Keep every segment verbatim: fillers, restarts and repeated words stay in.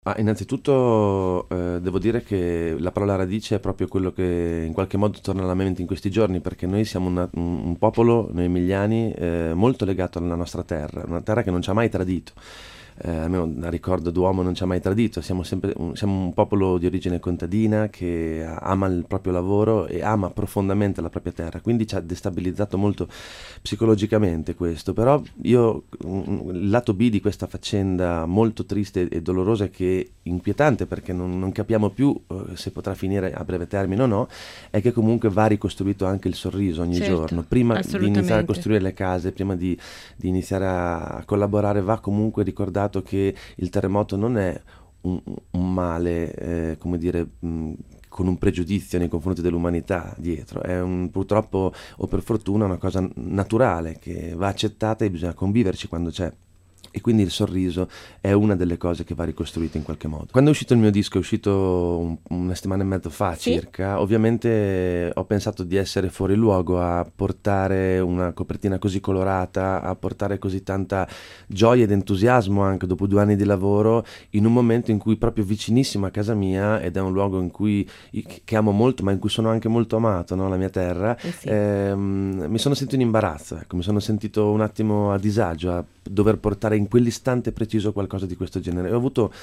Ah, innanzitutto eh, devo dire che la parola radice è proprio quello che in qualche modo torna alla mente in questi giorni, perché noi siamo una- un, un popolo, noi emiliani, eh, molto legato alla nostra terra, una terra che non ci ha mai tradito. Eh, almeno da ricordo d'uomo non ci ha mai tradito, siamo sempre un, siamo un popolo di origine contadina che ama il proprio lavoro e ama profondamente la propria terra, quindi ci ha destabilizzato molto psicologicamente questo, però io mm, il lato B di questa faccenda molto triste e dolorosa, e che inquietante perché non, non capiamo più eh, se potrà finire a breve termine o no, è che comunque va ricostruito anche il sorriso ogni giorno. Certo, Prima di iniziare a assolutamente. costruire le case, prima di, di iniziare a collaborare, va comunque ricordato che il terremoto non è un, un male, eh, come dire, mh, con un pregiudizio nei confronti dell'umanità dietro, è un, purtroppo o per fortuna una cosa naturale che va accettata e bisogna conviverci quando c'è. E quindi il sorriso è una delle cose che va ricostruita in qualche modo. Quando è uscito il mio disco, è uscito un- una settimana e mezzo fa Sì? circa, ovviamente ho pensato di essere fuori luogo a portare una copertina così colorata, a portare così tanta gioia ed entusiasmo anche dopo due anni di lavoro, in un momento in cui proprio vicinissimo a casa mia, ed è un luogo in cui, che amo molto, ma in cui sono anche molto amato, no? La mia terra, Eh sì. ehm, mi sono sentito in imbarazzo, ecco, mi sono sentito un attimo a disagio a dover portare in quell'istante preciso qualcosa di questo genere. Ho avuto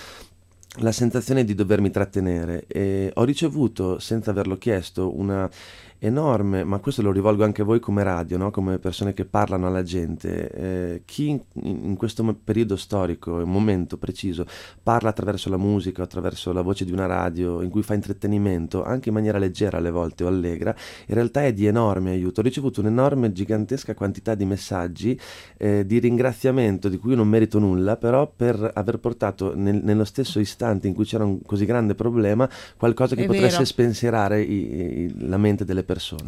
la sensazione di dovermi trattenere e ho ricevuto, senza averlo chiesto, una enorme, ma questo lo rivolgo anche a voi come radio, no? Come persone che parlano alla gente, eh, chi in, in questo mo- periodo storico, un momento preciso, parla attraverso la musica, attraverso la voce di una radio, in cui fa intrattenimento, anche in maniera leggera alle volte o allegra, in realtà è di enorme aiuto. Ho ricevuto un'enorme, gigantesca quantità di messaggi eh, di ringraziamento di cui io non merito nulla, però per aver portato nel- nello stesso istante in cui c'era un così grande problema qualcosa che È potesse vero. spensierare i- i- la mente delle persone.